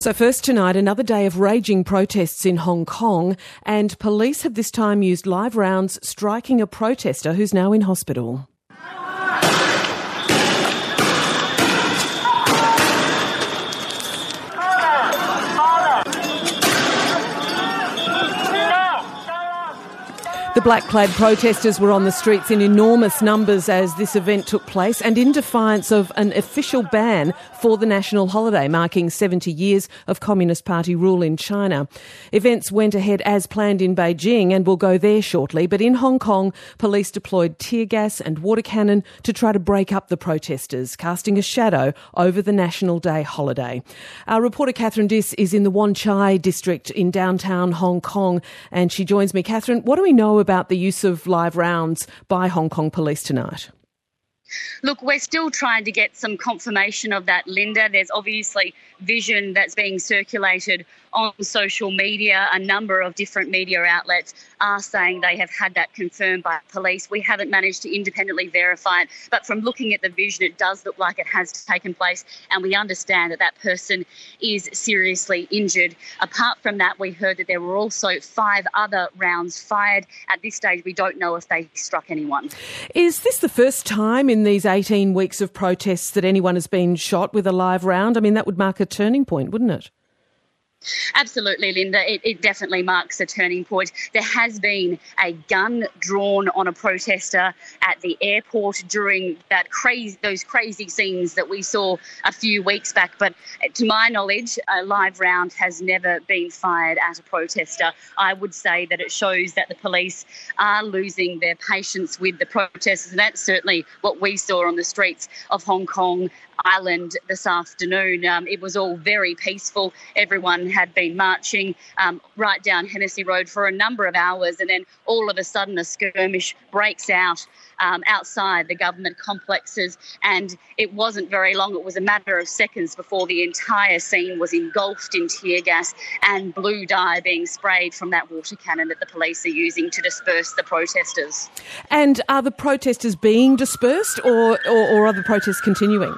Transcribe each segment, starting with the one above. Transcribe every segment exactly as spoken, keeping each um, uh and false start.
So first tonight, another day of raging protests in Hong Kong, and police have this time used live rounds striking a protester who's now in hospital. The black-clad protesters were on the streets in enormous numbers as this event took place, and in defiance of an official ban for the national holiday marking seventy years of Communist Party rule in China. Events went ahead as planned in Beijing and will go there shortly, but in Hong Kong, police deployed tear gas and water cannon to try to break up the protesters, casting a shadow over the National Day holiday. Our reporter Catherine Diss is in the Wan Chai district in downtown Hong Kong, and she joins me. Catherine, what do we know about the use of live rounds by Hong Kong police tonight? Look, we're still trying to get some confirmation of that, Linda. There's obviously vision that's being circulated on social media. A number of different media outlets are saying they have had that confirmed by police. We haven't managed to independently verify it, but from looking at the vision, it does look like it has taken place, and we understand that that person is seriously injured. Apart from that, we heard that there were also five other rounds fired. At this stage, we don't know if they struck anyone. Is this the first time in these eighteen weeks of protests that anyone has been shot with a live round? I mean, that would mark a turning point, wouldn't it? Absolutely, Linda. It, it definitely marks a turning point. There has been a gun drawn on a protester at the airport during that crazy, those crazy scenes that we saw a few weeks back. But to my knowledge, a live round has never been fired at a protester. I would say that it shows that the police are losing their patience with the protesters, and that's certainly what we saw on the streets of Hong Kong Island this afternoon. Um, it was all very peaceful. Everyone had been marching um, right down Hennessy Road for a number of hours, and then all of a sudden a skirmish breaks out um, outside the government complexes, and it wasn't very long. It was a matter of seconds before the entire scene was engulfed in tear gas and blue dye being sprayed from that water cannon that the police are using to disperse the protesters. And are the protesters being dispersed, or, or, or are the protests continuing?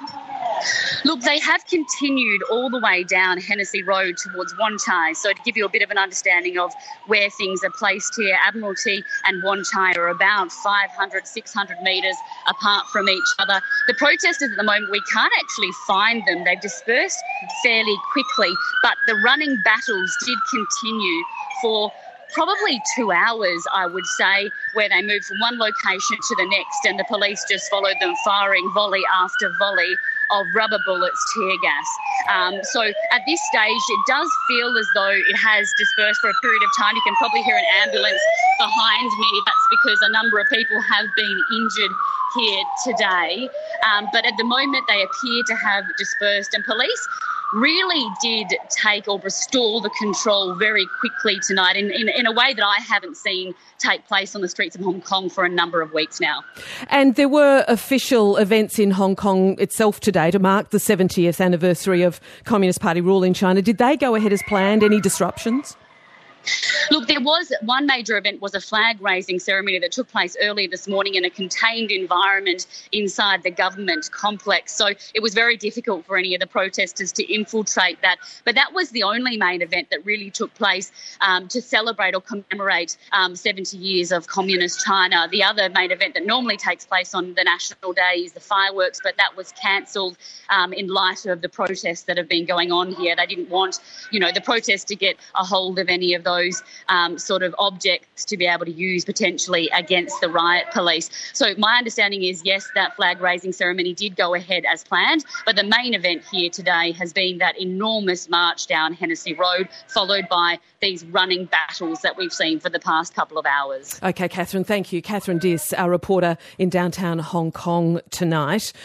Look, they have continued all the way down Hennessy Road towards Wan Chai. So to give you a bit of an understanding of where things are placed here, Admiralty and Wan Chai are about five hundred, six hundred metres apart from each other. The protesters at the moment, we can't actually find them. They've dispersed fairly quickly, but the running battles did continue for probably two hours, I would say, where they moved from one location to the next, and the police just followed them, firing volley after volley of rubber bullets, tear gas. Um, so at this stage, it does feel as though it has dispersed for a period of time. You can probably hear an ambulance behind me. That's because a number of people have been injured here today. Um, but at the moment, they appear to have dispersed, and police really did take or restore the control very quickly tonight in, in, in a way that I haven't seen take place on the streets of Hong Kong for a number of weeks now. And there were official events in Hong Kong itself today to mark the seventieth anniversary of Communist Party rule in China. Did they go ahead as planned? Any disruptions? Look, there was one major event, was a flag-raising ceremony that took place earlier this morning in a contained environment inside the government complex. So it was very difficult for any of the protesters to infiltrate that. But that was the only main event that really took place um, to celebrate or commemorate um, seventy years of communist China. The other main event that normally takes place on the National Day is the fireworks, but that was cancelled um, in light of the protests that have been going on here. They didn't want, you know, the protests to get a hold of any of those those um, sort of objects to be able to use potentially against the riot police. So my understanding is, yes, that flag-raising ceremony did go ahead as planned, but the main event here today has been that enormous march down Hennessy Road, followed by these running battles that we've seen for the past couple of hours. OK, Catherine, thank you. Catherine Diss, our reporter in downtown Hong Kong tonight.